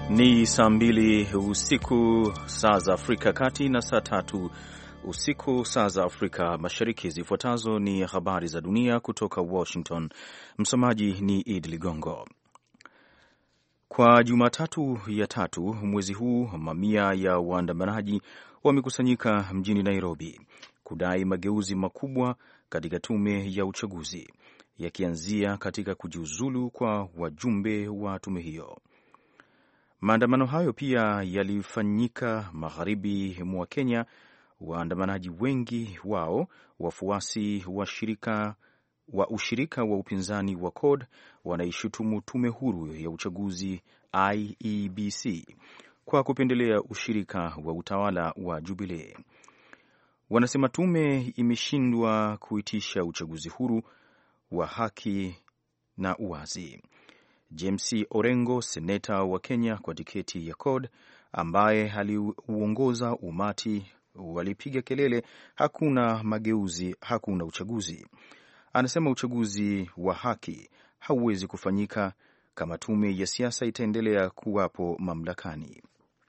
Ni saa 2 usiku saa za Afrika Kati na saa 3 usiku saa za Afrika Mashariki. Zifuatazo ni habari za dunia kutoka Washington. Msomaji ni Idi Ligongo. Kwa Jumatatu ya 3 mwezi huu, mamia ya waandamanaji wamekusanyika mjini Nairobi kudai mageuzi makubwa katika tume ya uchaguzi, yakianzia katika kujiuzulu kwa wajumbe wa tume hiyo. Maandamano hayo pia yalifanyika magharibi mwa Kenya. Waandamanaji wengi wao wafuasi wa ushirika wa upinzani wa CORD wanaishutumu tume huru ya uchaguzi IEBC kwa kupendelea ushirika wa utawala wa Jubilee. Wanasema tume imeshindwa kuitisha uchaguzi huru wa haki na uwazi. James Orengo, seneta wa Kenya kwa tiketi ya CORD, ambaye aliuongoza umati, walipiga kelele, hakuna mageuzi, hakuna uchaguzi. Anasema uchaguzi wa haki hauwezi kufanyika kama tume ya siasa itaendelea kuwapo mamlakani.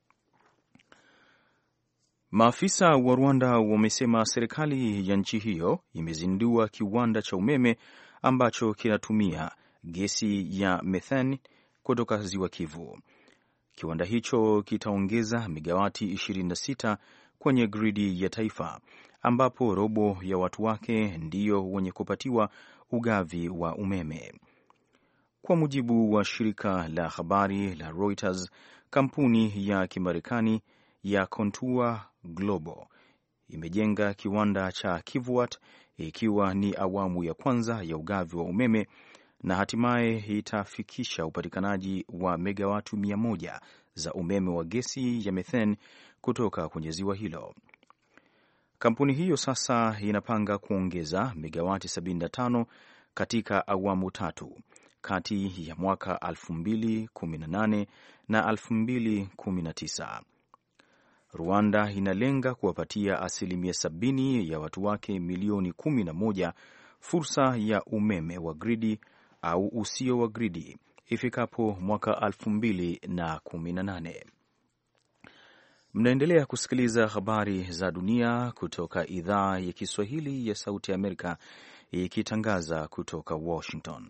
Maafisa wa Rwanda wamesema serikali ya nchi hiyo imezindua kiwanda cha umeme ambacho kinatumia gesi ya methane kutoka ziwa Kivu. Kiwanda hicho kitaongeza megawati 26 kwenye gridi ya taifa, ambapo robo ya watu wake ndiyo wenye kupatiwa ugavi wa umeme. Kwa mujibu wa shirika la habari la Reuters, kampuni ya Kimarekani ya Contour Global imejenga kiwanda cha Kivuat, ikiwa ni awamu ya kwanza ya ugavi wa umeme, na hatimaye itafikisha upatikanaji wa megawati 100 za umeme wa gesi ya methane kutoka kwenye ziwa hilo. Kampuni hiyo sasa inapanga kuongeza megawati 75 katika awamu 3 kati ya mwaka 2018 na 2019. Rwanda inalenga kuwapatia 70% ya watu wake milioni 11 fursa ya umeme wa gridi au usio wa gridi ifikapo mwaka 2018. Mnaendelea kusikiliza habari za dunia kutoka idhaa ya Kiswahili ya Sauti ya Amerika, ikitangaza kutoka Washington.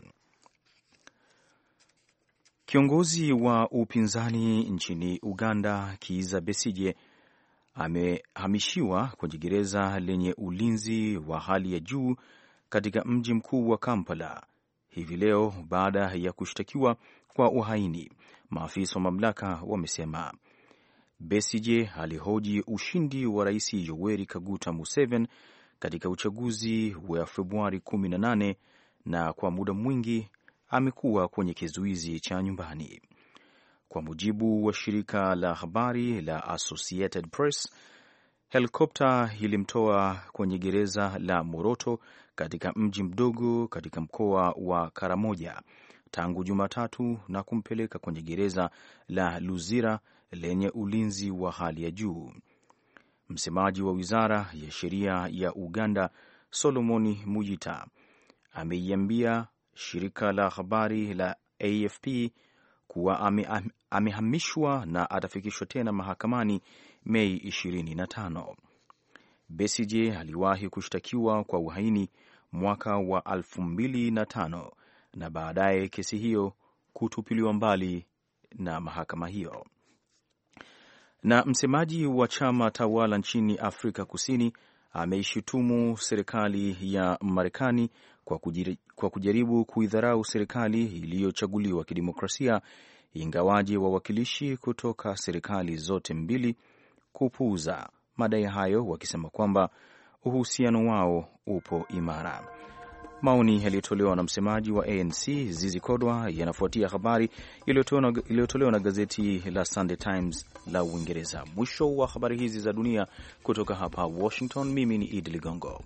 Kiongozi wa upinzani nchini Uganda, Kizza Besigye, amehamishiwa kwenye gereza lenye ulinzi wa hali ya juu katika mji mkuu wa Kampala hivi leo baada ya kushtakiwa kwa uhaini, maafisa wa mamlaka wamesema. Besigye alihoji ushindi wa Rais Yoweri Kaguta Museveni katika uchaguzi wa Februari 18 na kwa muda mwingi amekuwa kwenye kizuizi cha nyumbani. Kwa mujibu wa shirika la habari la Associated Press, helikopta ilimtoa kwenye gereza la Moroto katika mji mdogo katika mkoa wa Karamoja tangu Jumatatu na kumpeleka kwenye gereza la Luzira lenye ulinzi wa hali ya juu. Msemaji wa Wizara ya Sheria ya Uganda, Solomoni Mujita, ameiambia shirika la habari la AFP kuwa amehamishwa na atafikishwa tena mahakamani Mei 25. Besigye aliwahi kushtakiwa kwa uhaini mwaka wa 2005 na baadaye kesi hiyo kutupiliwa mbali na mahakama hiyo. Na msemaji wa chama tawala nchini Afrika Kusini ameishutumu serikali ya Marekani kwa kujaribu kuidharau serikali iliyochaguliwa kidemokrasia, ingawaje wawakilishi kutoka serikali zote mbili kupuuza madai hayo, wakisema kwamba uhusiano wao upo imara. Maoni yaliyotolewa na msemaji wa ANC Zizi Kodwa yanafuatia habari iliyotolewa na gazeti la Sunday Times la Uingereza. Mwisho wa habari hizi za dunia kutoka hapa Washington, mimi ni Idi Ligongo.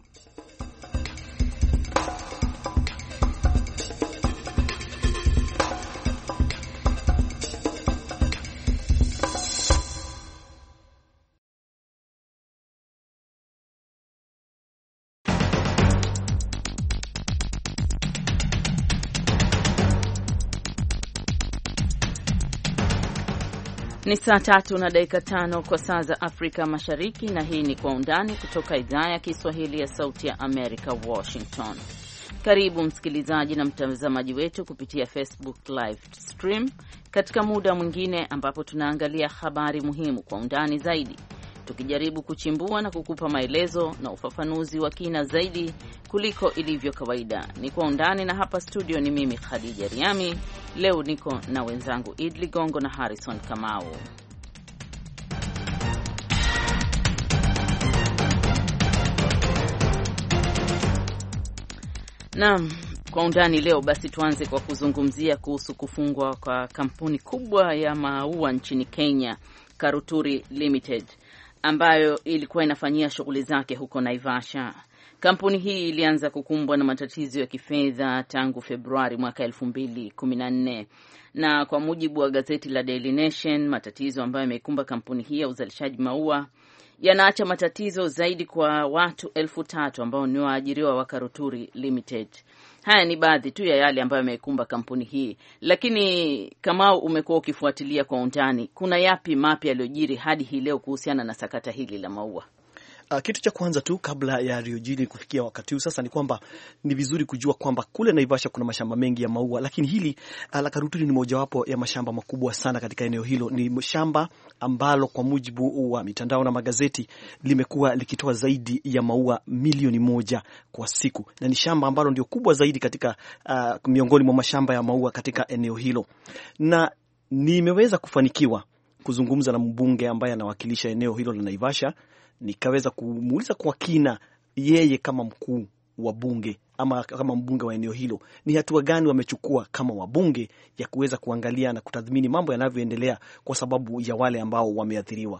Ni saa 3:05 kwa saa za Afrika Mashariki, na hii ni Kwa Undani kutoka idhaa ya Kiswahili ya Sauti ya Amerika, Washington. Karibu msikilizaji na mtazamaji wetu kupitia Facebook live stream katika muda mwingine ambapo tunaangalia habari muhimu kwa undani zaidi, tukijaribu kuchimbua na kukupa maelezo na ufafanuzi wa kina zaidi kuliko ilivyo kawaida. Ni Kwa Undani, na hapa studio ni mimi Khadija Riami. Leo niko na wenzangu Idli Gongo na Harrison Kamau. Naam, Kwa Undani leo basi tuanze kwa kuzungumzia kuhusu kufungwa kwa kampuni kubwa ya maua nchini Kenya, Karuturi Limited, ambayo ilikuwa inafanyia shughuli zake huko Naivasha. Kampuni hii ilianza kukumbwa na matatizo ya kifedha tangu Februari mwaka 2014, na kwa mujibu wa gazeti la Daily Nation, matatizo ambayo yamekumba kampuni hii ya uzalishaji maua yanaacha matatizo zaidi kwa watu 3,000 ambao ni waajiriwa wa Karuturi Limited. Haya ni baadhi tu ya yale ambayo yamekumba kampuni hii, lakini kama umekuwa ukifuatilia kwa undani, kuna yapi mapya yaliyojiri hadi hii leo kuhusiana na sakata hili la maua? Kitu cha kwanza tu kabla ya Riojini kufikia wakati huu sasa ni kwamba ni vizuri kujua kwamba kule Naivasha kuna mashamba mengi ya maua, lakini hili la Karuturi ni mojawapo ya mashamba makubwa sana katika eneo hilo. Ni shamba ambalo kwa mujibu wa mitandao na magazeti limekuwa likitoa zaidi ya maua milioni 1 kwa siku, na ni shamba ambalo ndio kubwa zaidi katika miongoni mwa mashamba ya maua katika eneo hilo. Na nimeweza kufanikiwa kuzungumza na mbunge ambaye anawakilisha eneo hilo la Naivasha, nikaweza kumuuliza kwa kina yeye kama mkuu wa bunge ama kama mbunge wa eneo hilo ni hatua gani wamechukua kama wabunge ya kuweza kuangalia na kutathmini mambo yanavyoendelea kwa sababu ya wale ambao wameathiriwa.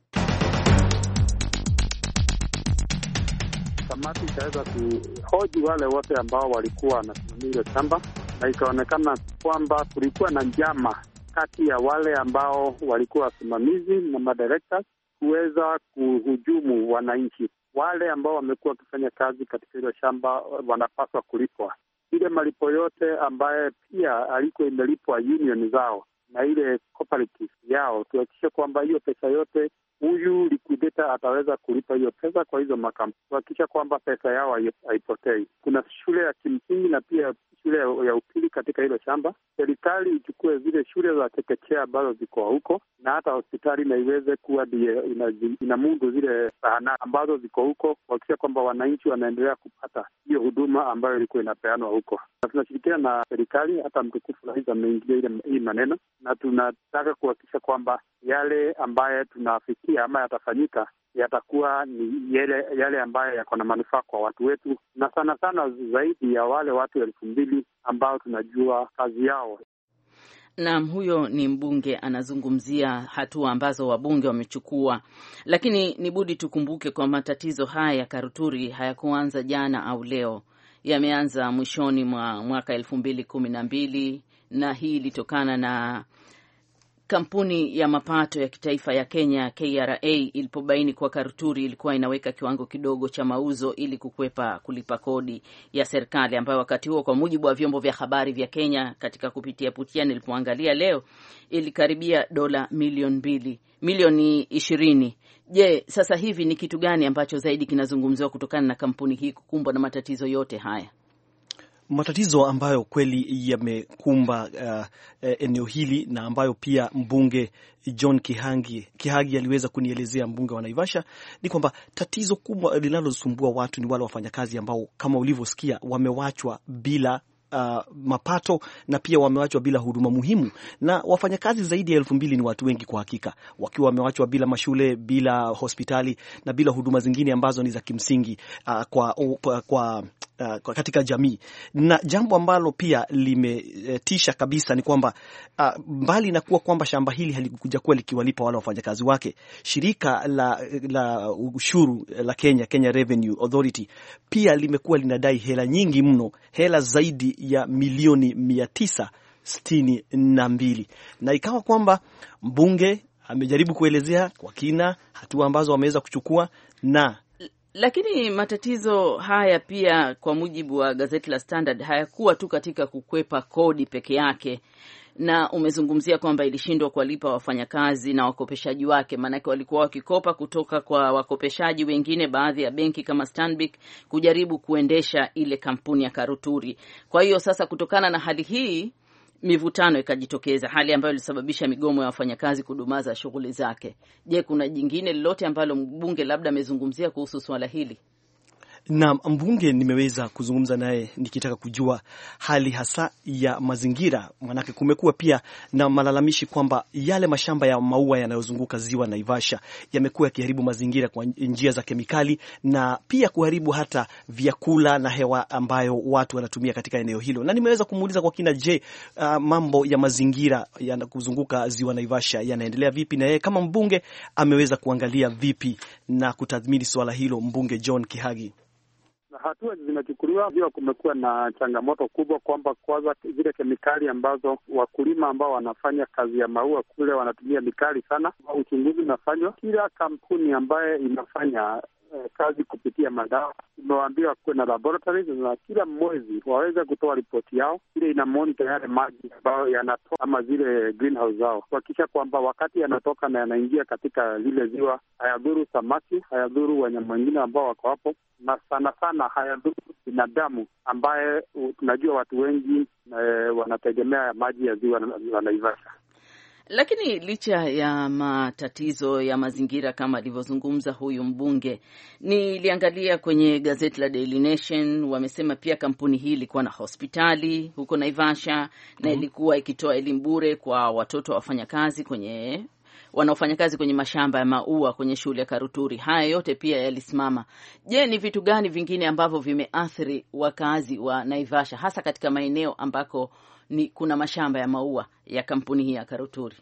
Kamati itaweza kuhoji wale wote ambao walikuwa wanasimamia ile shamba, na ikaonekana kwamba kulikuwa na njama kati ya wale ambao walikuwa wasimamizi na madirectors kuweza kuhujumu wananchi. Wale ambao wamekuwa wakifanya kazi katika hilo shamba wanapaswa kulipwa ile malipo yote ambaye pia alikuwa imelipwa union zao na ile cooperative yao. Tuhakikishe kwamba hiyo pesa yote huyu liquidator ataweza kulipa hiyo pesa kwa hizo makampuni, tuhakikisha kwamba pesa yao haipotei. Kuna shule ya kimsingi na pia shule ya upili katika hilo shamba. Serikali ichukue zile shule za chekechea ambazo ziko huko, na hata hospitali na iweze kuwa inamundu zile zahanati ambazo ziko huko, kuhakikisha kwamba wananchi wanaendelea kupata hiyo huduma ambayo ilikuwa inapeanwa huko. Na tunashirikiana na serikali, hata mtukufu rais ameingilia hii maneno, na tunataka kuhakikisha kwamba yale ambaye tunafikia ama yatafanyika yatakuwa ni yale ambayo yako na manufaa kwa watu wetu, na sana sana zaidi ya wale watu 2,000 ambao tunajua kazi yao. Naam, huyo ni mbunge anazungumzia hatua ambazo wabunge wamechukua, lakini ni budi tukumbuke kwa matatizo haya ya Karuturi hayakuanza jana au leo. Yameanza mwishoni mwa mwaka 2012, na hii ilitokana na kampuni ya mapato ya kitaifa ya Kenya KRA ilipobaini kwa Karuturi ilikuwa inaweka kiwango kidogo cha mauzo ili kukwepa kulipa kodi ya serikali, ambayo wakati huo kwa mujibu wa vyombo vya habari vya Kenya katika kupitia Putia nilipoangalia leo ilikaribia dola milioni 20. Je, sasa hivi ni kitu gani ambacho zaidi kinazungumziwa kutokana na kampuni hii kukumbwa na matatizo yote haya? Matatizo ambayo kweli yamekumba eneo hili na ambayo pia mbunge John Kihagi aliweza kunielezea, mbunge wa Naivasha, ni kwamba tatizo kubwa linalosumbua watu ni wale wafanyakazi ambao kama ulivyosikia wamewachwa bila mapato na pia wamewachwa bila huduma muhimu. Na wafanyakazi zaidi ya 2,000 ni watu wengi kwa hakika, wakiwa wamewachwa bila mashule, bila hospitali na bila huduma zingine ambazo ni za kimsingi katika jamii. Na jambo ambalo pia limetisha kabisa ni kwamba mbali na kuwa kwamba shamba hili halikuja kuwa likiwalipa wale wafanyakazi wake, shirika la ushuru la Kenya Revenue Authority pia limekuwa linadai hela nyingi mno, hela zaidi ya milioni 962, na ikawa kwamba mbunge amejaribu kuelezea kwa kina hatua ambazo wameweza kuchukua. Lakini matatizo haya pia kwa mujibu wa gazeti la Standard hayakuwa tu katika kukwepa kodi peke yake. na umezungumzia kwamba ilishindwa kuwalipa wafanyakazi na wakopeshaji wake, maanake walikuwa wakikopa kutoka kwa wakopeshaji wengine, baadhi ya benki kama Stanbic, kujaribu kuendesha ile kampuni ya Karuturi. Kwa hiyo sasa, kutokana na hali hii, mivutano ikajitokeza, hali ambayo ilisababisha migomo ya wafanyakazi kudumaza shughuli zake. Je, kuna jingine lolote ambalo mbunge labda amezungumzia kuhusu swala hili? Na mbunge nimeweza kuzungumza naye nikitaka kujua hali hasa ya mazingira, manake kumekuwa pia na malalamishi kwamba yale mashamba ya maua yanayozunguka ziwa Naivasha yamekuwa yakiharibu mazingira kwa njia za kemikali na pia kuharibu hata vyakula na hewa ambayo watu wanatumia katika eneo hilo. Na nimeweza kumuuliza kwa kina, je, mambo ya mazingira yanakuzunguka ziwa Naivasha yanaendelea vipi, na yeye kama mbunge ameweza kuangalia vipi na kutathmini swala hilo. Mbunge John Kihagi: hatua zinachukuliwa, hiyo kumekuwa na changamoto kubwa kwamba kwanza zile kemikali ambazo wakulima ambao wanafanya kazi ya maua kule wanatumia mikali sana. Uchunguzi unafanywa, kila kampuni ambaye inafanya kazi kupitia madawa imewaambiwa kuwe na laboratories, na kila mwezi waweze kutoa ripoti yao, ile ina monitor yale maji ambayo yanatoka ama zile greenhouse zao, kuhakikisha kwamba wakati yanatoka na yanaingia katika lile ziwa hayadhuru samaki, hayadhuru wanyama wengine ambao wako hapo, na sana sana hayadhuru binadamu ambaye tunajua watu wengi wanategemea maji ya ziwa la Naivasha. Lakini licha ya matatizo ya mazingira kama alivyozungumza huyu mbunge, niliangalia kwenye gazeti la Daily Nation, wamesema pia kampuni hii ilikuwa na hospitali huko Naivasha na ilikuwa ikitoa elimu bure kwa watoto wafanyakazi wanaofanya kazi kwenye mashamba ya maua kwenye shule ya Karuturi. Haya yote pia yalisimama. Je, ni vitu gani vingine ambavyo vimeathiri wakazi wa Naivasha hasa katika maeneo ambako kuna mashamba ya maua ya kampuni hii ya Karuturi?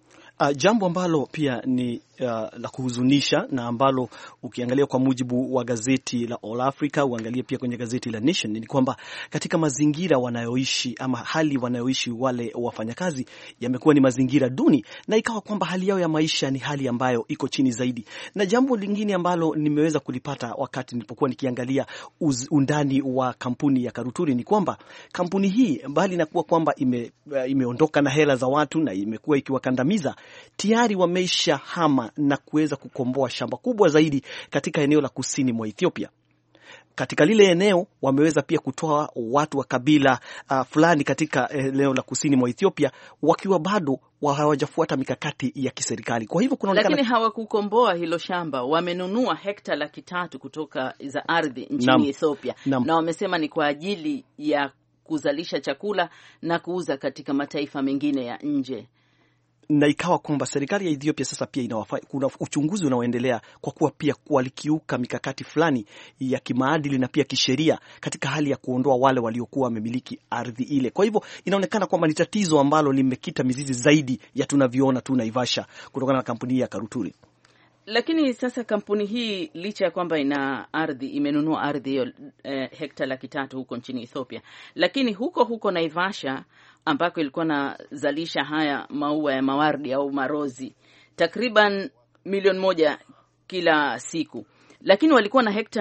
Jambo ambalo pia ni la kuhuzunisha na ambalo ukiangalia kwa mujibu wa gazeti la All Africa, uangalie pia kwenye gazeti la Nation, ni kwamba katika mazingira wanayoishi ama hali wanayoishi wale wafanyakazi yamekuwa ni mazingira duni, na ikawa kwamba hali yao ya maisha ni hali ambayo iko chini zaidi. Na jambo lingine ambalo nimeweza kulipata wakati nilipokuwa nikiangalia undani wa kampuni ya Karuturi ni kwamba kampuni hii, bali na kuwa kwamba imeondoka na hela za watu na imekuwa ikiwakandamiza, tayari wameisha hama na kuweza kukomboa shamba kubwa zaidi katika eneo la kusini mwa Ethiopia. Katika lile eneo wameweza pia kutoa watu wa kabila fulani katika eneo la kusini mwa Ethiopia, wakiwa bado hawajafuata mikakati ya kiserikali. Kwa hivyo kunaonekana, lakini hawakukomboa hilo shamba, wamenunua hekta 300 kutoka za ardhi nchini Ethiopia, na wamesema ni kwa ajili ya kuzalisha chakula na kuuza katika mataifa mengine ya nje. Na ikawa kwamba serikali ya Ethiopia sasa pia kuna uchunguzi unaoendelea kwa kuwa pia walikiuka mikakati fulani ya kimaadili na pia kisheria katika hali ya kuondoa wale waliokuwa wamemiliki ardhi ile. Kwa hivyo inaonekana kwamba ni tatizo ambalo limekita mizizi zaidi ya tunavyoona tu Naivasha kutokana na kampuni ya Karuturi. Lakini sasa kampuni hii licha ya kwamba imenunua ardhi hiyo hekta 300 huko nchini Ethiopia, lakini huko Naivasha ambako ilikuwa nazalisha haya maua ya mawardi au marozi takriban 1,000,000 kila siku, lakini walikuwa na hekta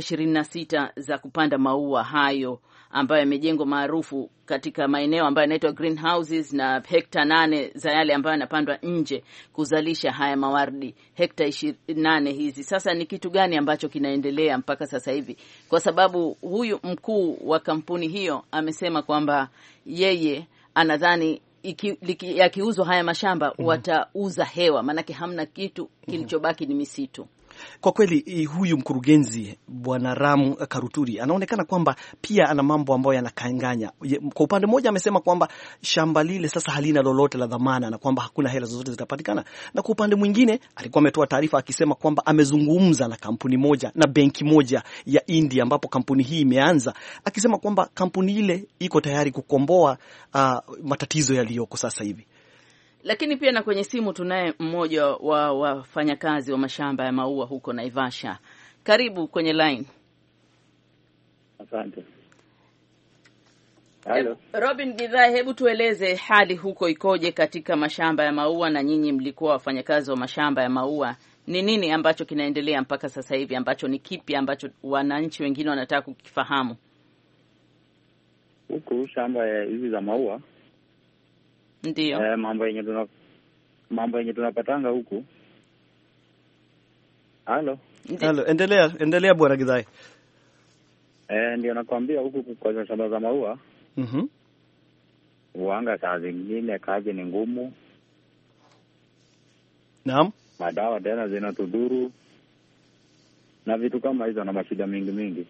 126 za kupanda maua hayo ambayo yamejengwa maarufu katika maeneo ambayo yanaitwa greenhouses, na hekta 8 za yale ambayo yanapandwa nje kuzalisha haya mawardi, hekta 8 hizi. Sasa ni kitu gani ambacho kinaendelea mpaka sasa hivi? Kwa sababu huyu mkuu wa kampuni hiyo amesema kwamba yeye anadhani yakiuzwa haya mashamba watauza hewa, maanake hamna kitu kilichobaki ni misitu. Kwa kweli huyu mkurugenzi Bwana Ram Karuturi anaonekana kwamba pia ana mambo ambayo yanakanganya. Kwa upande mmoja amesema kwamba shamba lile sasa halina lolote la dhamana na kwamba hakuna hela zozote zitapatikana, na kwa upande mwingine alikuwa ametoa taarifa akisema kwamba amezungumza na kampuni moja na benki moja ya India ambapo kampuni hii imeanza, akisema kwamba kampuni ile iko tayari kukomboa matatizo yaliyoko sasa hivi. Lakini pia na kwenye simu tunaye mmoja wa wafanyakazi wa mashamba ya maua huko Naivasha. Karibu kwenye line. Asante. Hello. Robin Gidhaa, hebu tueleze hali huko ikoje katika mashamba ya maua, na nyinyi mlikuwa wafanyakazi wa mashamba ya maua. Ni nini ambacho kinaendelea mpaka sasa hivi ambacho ni kipi ambacho wananchi wengine wanataka kukifahamu? Huko shamba hizi za maua Ndio. Mambo yenye tunapatanga huku. Halo, endelea Bwana Githai. Ndio nakwambia huku kwa shamba za maua. Uanga saa zingine kazi ni ngumu. Naam. Madawa tena zinatudhuru. Na vitu kama hizo na mashida mingi.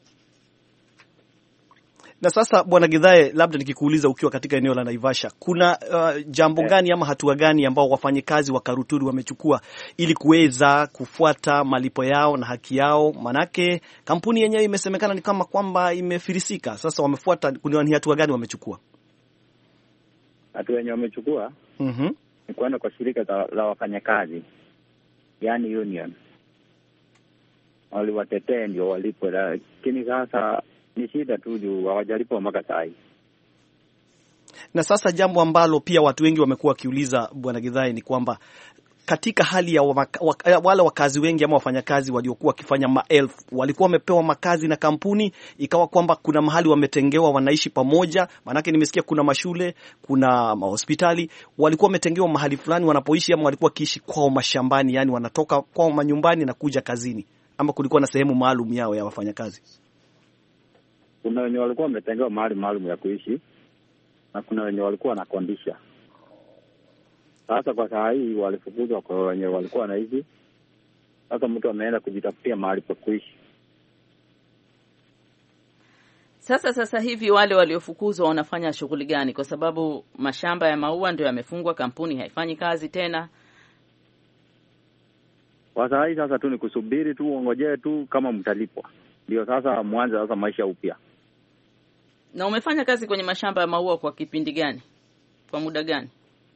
Na sasa Bwana Githai, labda nikikuuliza ukiwa katika eneo la Naivasha, kuna jambo gani ama hatua gani ambao wafanyikazi wa Karuturi wamechukua ili kuweza kufuata malipo yao na haki yao? Manake kampuni yenyewe imesemekana ni kama kwamba imefirisika. Sasa wamefuata, ni hatua gani wamechukua? Hatua yenyewe wamechukua ni kwenda kwa shirika la wafanyakazi, yani union. Waliwatetee ndio walipo, lakini sasa ni shida tu juu hawajalipwa mpaka saa hii. Na sasa jambo ambalo pia watu wengi wamekuwa wakiuliza Bwana Githai ni kwamba katika hali ya wale wakazi wengi ama wafanyakazi waliokuwa wakifanya maelfu walikuwa wamepewa makazi na kampuni, ikawa kwamba kuna mahali wametengewa wanaishi pamoja. Maanake nimesikia kuna mashule, kuna mahospitali, walikuwa wametengewa mahali fulani wanapoishi, ama walikuwa kiishi kwao mashambani, yani wanatoka kwao manyumbani na kuja kazini, ama kulikuwa na sehemu maalum yao ya wafanyakazi? Kuna wenye walikuwa wametengewa mahali maalum ya kuishi na kuna wenye walikuwa wanakondisha. Sasa kwa saa hii walifukuzwa kwa wenye walikuwa wanaishi. Sasa mtu ameenda kujitafutia mahali pa kuishi. Sasa hivi wale waliofukuzwa wanafanya shughuli gani? Kwa sababu mashamba ya maua ndio yamefungwa, kampuni haifanyi kazi tena. Kwa saa hii sasa tu ni kusubiri tu, ongojee tu kama mtalipwa. Ndio sasa mwanzo sasa maisha upya. Na umefanya kazi kwenye mashamba ya maua kwa kipindi gani? Kwa muda gani?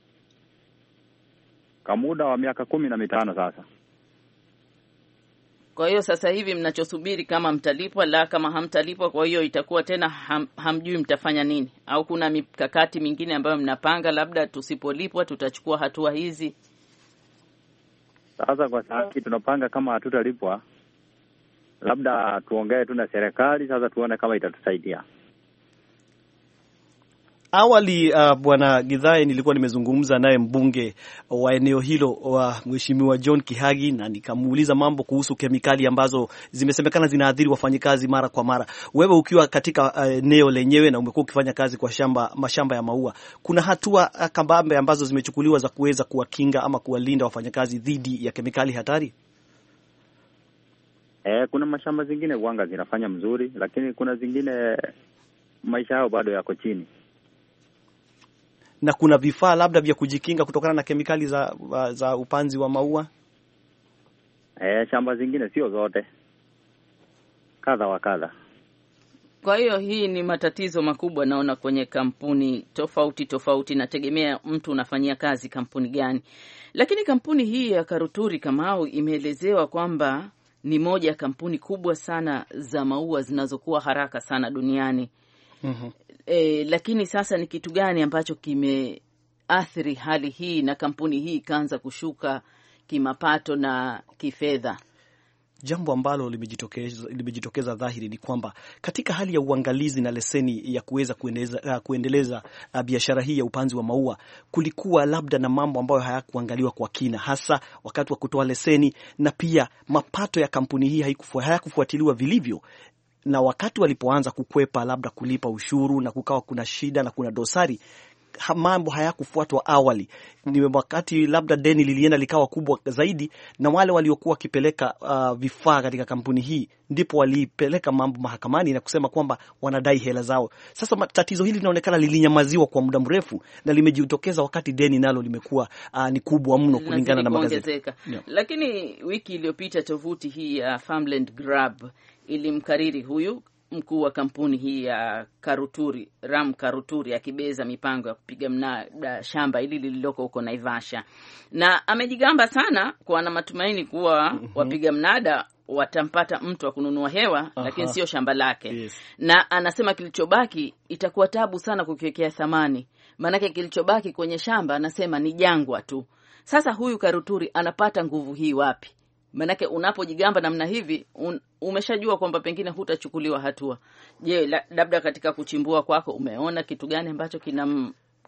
Kwa muda wa miaka 15 sasa. Kwa hiyo sasa hivi mnachosubiri kama mtalipwa, la kama hamtalipwa, kwa hiyo itakuwa tena hamjui mtafanya nini, au kuna mikakati mingine ambayo mnapanga, labda tusipolipwa tutachukua hatua hizi? Sasa kwa sasa tunapanga kama hatutalipwa, labda tuongee tu na serikali sasa tuone kama itatusaidia. Awali Bwana Githai, nilikuwa nimezungumza naye mbunge wa eneo hilo wa Mheshimiwa John Kihagi, na nikamuuliza mambo kuhusu kemikali ambazo zimesemekana zinaathiri wafanyikazi mara kwa mara. Wewe ukiwa katika eneo lenyewe na umekuwa ukifanya kazi kwa mashamba ya maua, kuna hatua kabambe ambazo zimechukuliwa za kuweza kuwakinga ama kuwalinda wafanyakazi dhidi ya kemikali hatari? Kuna mashamba zingine wanga zinafanya mzuri, lakini kuna zingine maisha yao bado yako chini. Na kuna vifaa labda vya kujikinga kutokana na kemikali za upanzi wa maua? Shamba zingine sio zote, kadha wa kadha. Kwa hiyo hii ni matatizo makubwa naona kwenye kampuni tofauti, nategemea mtu unafanyia kazi kampuni gani. Lakini kampuni hii ya Karuturi Kamau imeelezewa kwamba ni moja ya kampuni kubwa sana za maua zinazokuwa haraka sana duniani. Lakini sasa ni kitu gani ambacho kimeathiri hali hii na kampuni hii ikaanza kushuka kimapato na kifedha? Jambo ambalo limejitokeza dhahiri ni kwamba katika hali ya uangalizi na leseni ya kuweza kuendeleza biashara hii ya upanzi wa maua, kulikuwa labda na mambo ambayo hayakuangaliwa kwa kina, hasa wakati wa kutoa leseni, na pia mapato ya kampuni hii hayakufuatiliwa vilivyo. Na wakati walipoanza kukwepa labda kulipa ushuru na kukawa kuna shida na kuna dosari, mambo hayakufuatwa awali. Ni wakati labda deni lilienda likawa kubwa zaidi, na wale waliokuwa wakipeleka vifaa katika kampuni hii ndipo walipeleka mambo mahakamani na kusema kwamba wanadai hela zao. Sasa tatizo hili linaonekana lilinyamaziwa kwa muda mrefu na limejitokeza wakati deni nalo limekuwa ni kubwa mno kulingana na magazeti. Yeah. Lakini wiki iliyopita tovuti hii ya Farmland Grab ilimkariri huyu mkuu wa kampuni hii ya Karuturi, Ram Karuturi, akibeza mipango ya kupiga mnada shamba hili lililoko huko Naivasha, na amejigamba sana kwa na matumaini kuwa wapiga mnada watampata mtu wa kununua hewa, lakini sio shamba lake. Yes. Na anasema kilichobaki itakuwa tabu sana kukiwekea thamani, maanake kilichobaki kwenye shamba anasema ni jangwa tu. Sasa huyu Karuturi anapata nguvu hii wapi? Manake unapojigamba namna hivi umeshajua kwamba pengine hutachukuliwa hatua. Je, labda katika kuchimbua kwako umeona kitu gani ambacho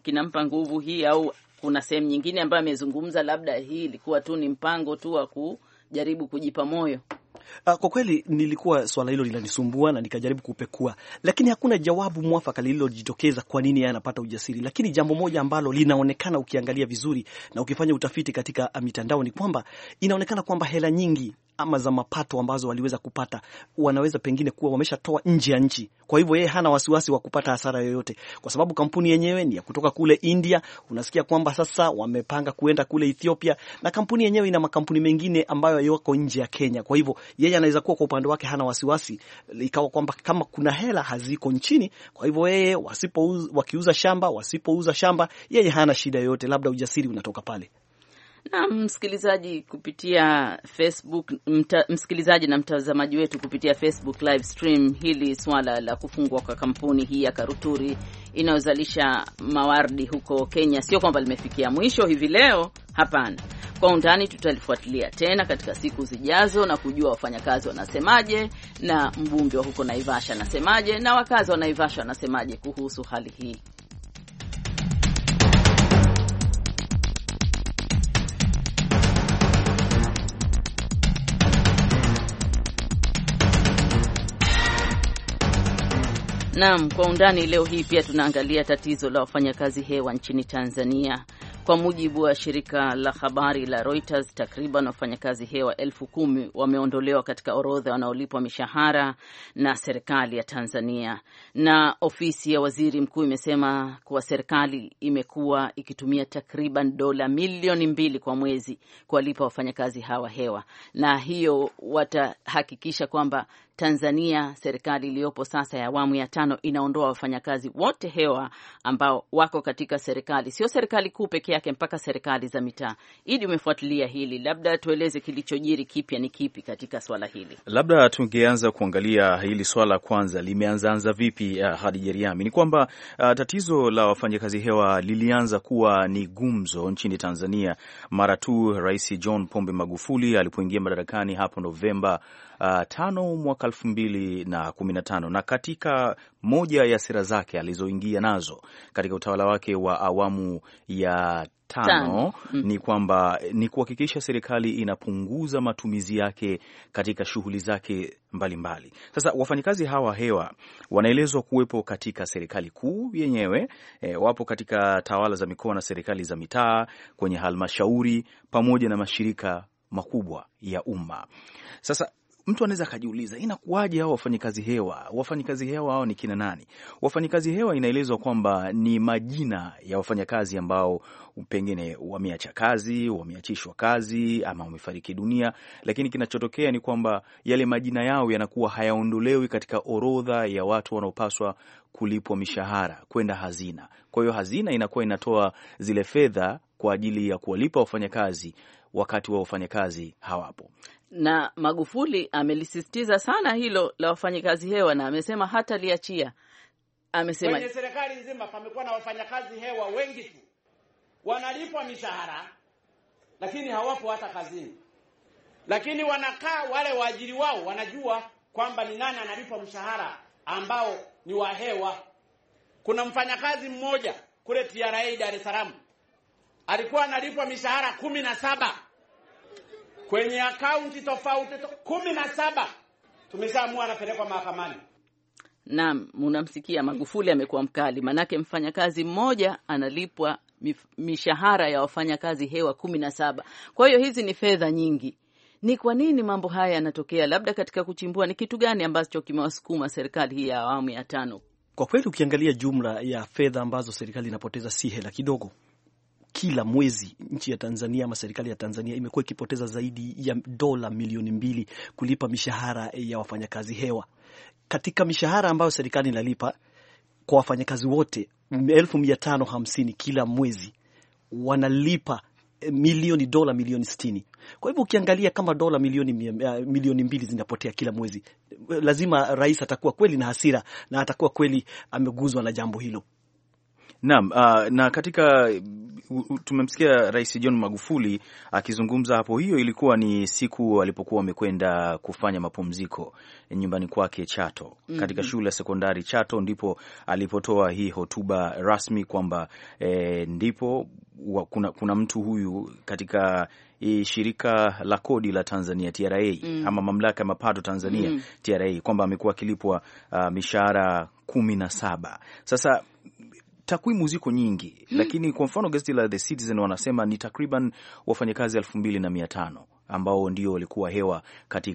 kinampa nguvu hii, au kuna sehemu nyingine ambayo amezungumza labda hii ilikuwa tu ni mpango tu wa kujaribu kujipa moyo? Kwa kweli nilikuwa swala hilo linanisumbua na nikajaribu kupekua, lakini hakuna jawabu mwafaka lililojitokeza kwa nini yeye anapata ujasiri. Lakini jambo moja ambalo linaonekana ukiangalia vizuri na ukifanya utafiti katika mitandao ni kwamba inaonekana kwamba hela nyingi ama za mapato ambazo waliweza kupata wanaweza pengine kuwa wameshatoa nje ya nchi. Kwa hivyo yeye hana wasiwasi wa kupata hasara yoyote, kwa sababu kampuni yenyewe ni ya kutoka kule India. Unasikia kwamba sasa wamepanga kuenda kule Ethiopia, na kampuni yenyewe ina makampuni mengine ambayo yako nje ya Kenya. Kwa hivyo yeye anaweza kuwa kwa upande wake hana wasiwasi, ikawa kwamba kama kuna hela haziko nchini, kwa hivyo yeye wakiuza shamba, wasipouza shamba, yeye hana shida yoyote. Labda ujasiri unatoka pale. Na msikilizaji kupitia Facebook, msikilizaji na mtazamaji wetu kupitia Facebook live stream, hili swala la kufungwa kwa kampuni hii ya Karuturi inayozalisha mawardi huko Kenya sio kwamba limefikia mwisho hivi leo, hapana. Kwa undani tutalifuatilia tena katika siku zijazo na kujua wafanyakazi wanasemaje, na mbunge wa huko Naivasha anasemaje, na wakazi wa Naivasha wanasemaje kuhusu hali hii. Naam, kwa undani leo hii pia tunaangalia tatizo la wafanyakazi hewa nchini Tanzania. Kwa mujibu wa shirika la habari la Reuters, takriban wafanyakazi hewa 10,000 wameondolewa katika orodha wanaolipwa mishahara na serikali ya Tanzania. Na ofisi ya waziri mkuu imesema kuwa serikali imekuwa ikitumia takriban dola milioni 2 kwa mwezi kuwalipa wafanyakazi hawa hewa. Na hiyo watahakikisha kwamba Tanzania, serikali iliyopo sasa ya awamu ya 5, inaondoa wafanyakazi wote hewa ambao wako katika serikali, sio serikali kuu peke yake, mpaka serikali za mitaa. Idi, umefuatilia hili, labda tueleze kilichojiri, kipya ni kipi katika swala hili? Labda tungeanza kuangalia hili swala kwanza limeanza vipi. Hadija Riami, ni kwamba tatizo la wafanyakazi hewa lilianza kuwa ni gumzo nchini Tanzania mara tu Rais John Pombe Magufuli alipoingia madarakani hapo Novemba 5 mwaka 2015, na katika moja ya sera zake alizoingia nazo katika utawala wake wa awamu ya 5 ni kwamba ni kuhakikisha serikali inapunguza matumizi yake katika shughuli zake mbalimbali. Sasa wafanyakazi hawa hewa wanaelezwa kuwepo katika serikali kuu yenyewe, wapo katika tawala za mikoa na serikali za mitaa, kwenye halmashauri pamoja na mashirika makubwa ya umma. Sasa mtu anaweza akajiuliza, inakuwaje hao wafanyakazi hewa? Wafanyakazi hewa hao ni kina nani? Wafanyakazi hewa inaelezwa kwamba ni majina ya wafanyakazi ambao pengine wameacha kazi, wameachishwa kazi ama wamefariki dunia, lakini kinachotokea ni kwamba yale majina yao yanakuwa hayaondolewi katika orodha ya watu wanaopaswa kulipwa mishahara kwenda hazina. Kwa hiyo hazina inakuwa inatoa zile fedha kwa ajili ya kuwalipa wafanyakazi wakati wa wafanyakazi hawapo. Na Magufuli amelisisitiza sana hilo la wafanyakazi hewa, na amesema hata liachia. Amesema kwenye serikali nzima pamekuwa na wafanyakazi hewa wengi tu, wanalipwa mishahara lakini hawapo hata kazini, lakini wanakaa wale waajiri wao wanajua kwamba ni nani analipwa mshahara ambao ni wa hewa. Kuna mfanyakazi mmoja kule TRA Dar es Salaam alikuwa analipwa mishahara 17 kwenye akaunti tofauti 17. Tumeshaamua anapelekwa mahakamani. Naam, mnamsikia Magufuli amekuwa mkali, manake mfanyakazi mmoja analipwa mishahara ya wafanyakazi hewa 17. Kwa hiyo hizi ni fedha nyingi. Ni kwa nini mambo haya yanatokea? Labda katika kuchimbua ni kitu gani ambacho kimewasukuma serikali hii ya awamu ya 5? Kwa kweli ukiangalia jumla ya fedha ambazo serikali inapoteza si hela kidogo. Kila mwezi nchi ya Tanzania ama serikali ya Tanzania imekuwa ikipoteza zaidi ya dola milioni 2 kulipa mishahara ya wafanyakazi hewa. Katika mishahara ambayo serikali inalipa kwa wafanyakazi wote 1550 kila mwezi, wanalipa dola milioni 60. Kwa hivyo ukiangalia kama dola milioni 2 zinapotea kila mwezi, lazima rais atakuwa kweli na hasira na atakuwa kweli ameguzwa na jambo hilo. Naam, na katika tumemsikia Rais John Magufuli akizungumza hapo. Hiyo ilikuwa ni siku alipokuwa amekwenda kufanya mapumziko nyumbani kwake Chato, katika shule ya sekondari Chato, ndipo alipotoa hii hotuba rasmi kwamba ndipo kuna mtu huyu katika shirika la kodi la Tanzania TRA, ama mamlaka ya mapato Tanzania TRA, kwamba amekuwa akilipwa mishahara 17. Sasa takwimu ziko nyingi, lakini kwa mfano gazeti la The Citizen wanasema ni takriban wafanyakazi 2500 ambao ndio walikuwa hewa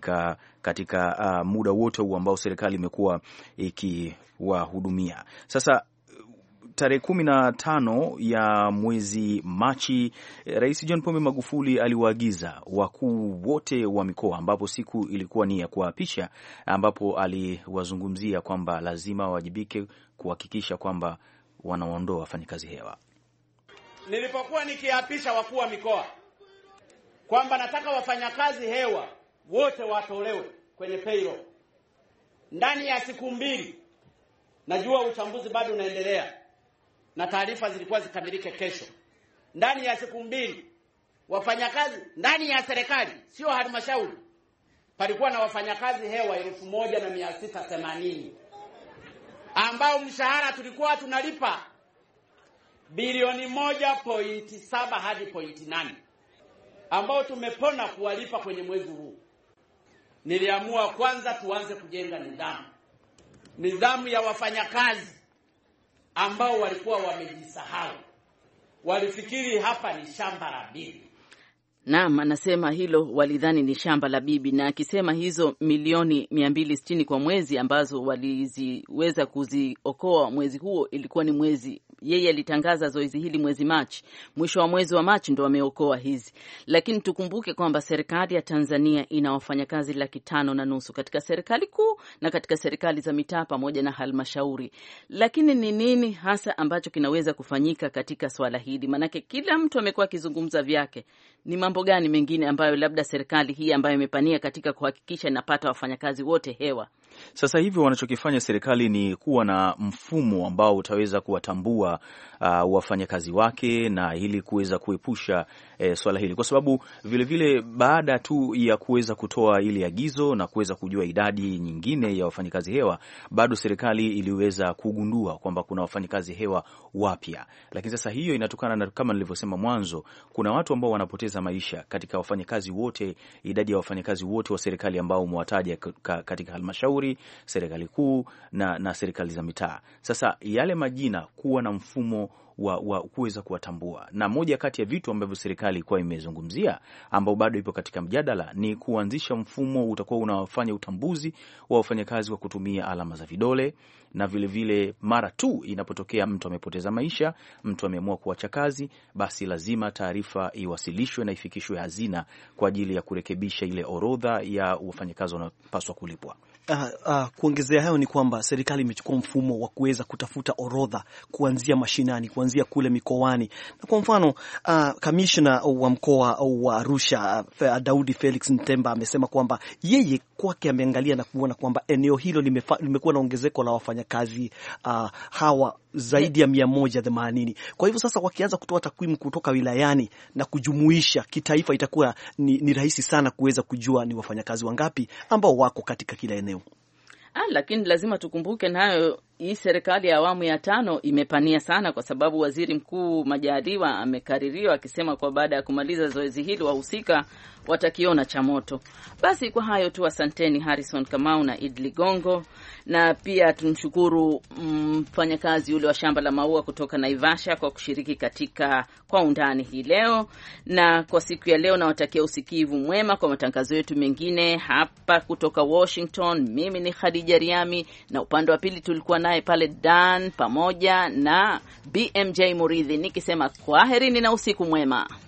katika muda wote huu ambao serikali imekuwa ikiwahudumia. Sasa tarehe 15 ya mwezi Machi, Rais John Pombe Magufuli aliwaagiza wakuu wote wa mikoa, ambapo siku ilikuwa ni ya kuapisha, ambapo aliwazungumzia kwamba lazima wajibike kuhakikisha kwamba wanaondoa wafanyakazi hewa. Nilipokuwa nikiapisha wakuu wa mikoa kwamba nataka wafanyakazi hewa wote watolewe kwenye payroll ndani ya siku 2, najua uchambuzi bado unaendelea na taarifa zilikuwa zikamilike kesho. Ndani ya siku 2 wafanyakazi ndani ya serikali, sio halmashauri, palikuwa na wafanyakazi hewa 1680 ambao mshahara tulikuwa tunalipa bilioni 1.7 hadi 0.8 ambao tumepona kuwalipa kwenye mwezi huu. Niliamua kwanza tuanze kujenga nidhamu ya wafanyakazi ambao walikuwa wamejisahau, walifikiri hapa ni shamba la bibi. Naam, anasema hilo walidhani ni shamba la bibi, na akisema hizo milioni 260 kwa mwezi ambazo waliziweza kuziokoa mwezi huo, ilikuwa ni mwezi, yeye alitangaza zoezi hili mwezi Machi, mwisho wa mwezi wa Machi ndo wameokoa hizi. Lakini tukumbuke kwamba serikali ya Tanzania ina wafanyakazi 550,000 katika serikali kuu na katika serikali za mitaa pamoja na halmashauri. Lakini ni nini hasa ambacho kinaweza kufanyika katika swala hili? Manake kila mtu amekuwa akizungumza vyake. Ni mambo gani mengine ambayo labda serikali hii ambayo imepania katika kuhakikisha inapata wafanyakazi wote hewa? Sasa hivi wanachokifanya serikali ni kuwa na mfumo ambao utaweza kuwatambua wafanyakazi wake, na ili kuweza kuepusha swala hili, kwa sababu vile baada tu ya kuweza kutoa ile agizo na kuweza kujua idadi nyingine ya wafanyakazi hewa, bado serikali iliweza kugundua kwamba kuna wafanyakazi hewa wapya. Lakini sasa hiyo inatokana na, kama nilivyosema mwanzo, kuna watu ambao wanapoteza maisha katika wafanyakazi wote, idadi ya wafanyakazi wote wa serikali ambao umewataja katika halmashauri, serikali kuu na serikali za mitaa. Sasa yale majina, kuwa na mfumo wa kuweza kuwatambua, na moja kati ya vitu ambavyo serikali ilikuwa imezungumzia ambao bado ipo katika mjadala ni kuanzisha mfumo utakuwa unafanya utambuzi wa wafanyakazi wa kutumia alama za vidole, na vile mara tu inapotokea mtu amepoteza maisha, mtu ameamua kuacha kazi, basi lazima taarifa iwasilishwe na ifikishwe hazina kwa ajili ya kurekebisha ile orodha ya wafanyakazi wanapaswa kulipwa. Kuongezea hayo ni kwamba serikali imechukua mfumo wa kuweza kutafuta orodha kuanzia mashinani, kuanzia kule mikoani. Na kwa mfano kamishna wa mkoa wa Arusha Daudi Felix Ntemba amesema kwamba yeye kwake ameangalia na kuona kwamba eneo hilo limekuwa na ongezeko la wafanyakazi hawa zaidi ya 180. Kwa hivyo sasa wakianza kutoa takwimu kutoka wilayani na kujumuisha kitaifa, itakuwa ni rahisi sana kuweza kujua ni wafanyakazi wangapi ambao wako katika kila eneo. Lakini lazima tukumbuke nayo hii serikali ya awamu ya 5 imepania sana, kwa sababu Waziri Mkuu Majaliwa amekaririwa akisema kwa baada ya kumaliza zoezi hili wahusika watakiona cha moto. Basi kwa hayo tu, asanteni Harrison Kamau na Idli Gongo, na pia tumshukuru mfanyakazi yule wa shamba la maua kutoka Naivasha kwa kushiriki katika Kwa Undani hii leo. Na kwa siku ya leo nawatakia usikivu mwema kwa matangazo yetu mengine hapa kutoka Washington. Mimi ni Khadija Riami, na upande wa pili tulikuwa naye pale Dan pamoja na BMJ Muridhi, nikisema kwaherini na usiku mwema.